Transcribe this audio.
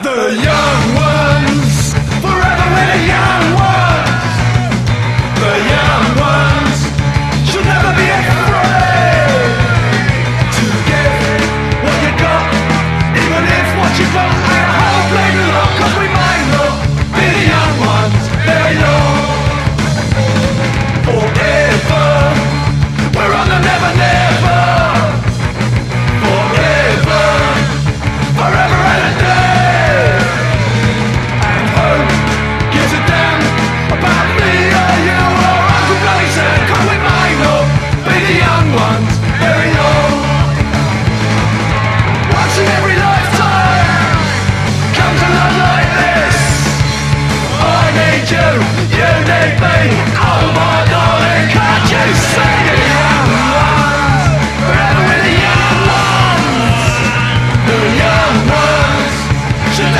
The young ones, forever with the young ones. The young ones should never be afraid to give what you got, even if what you got ain't halfway long. 'Cause we might not be the young ones very long. Forever, we're on the never never. Forever, forever and a day. And hope gives a damn about me or you or Uncle Bloody Sam. 'Cause we might not be the young ones very long. Once in every lifetime comes a love like this. I need you, you need me.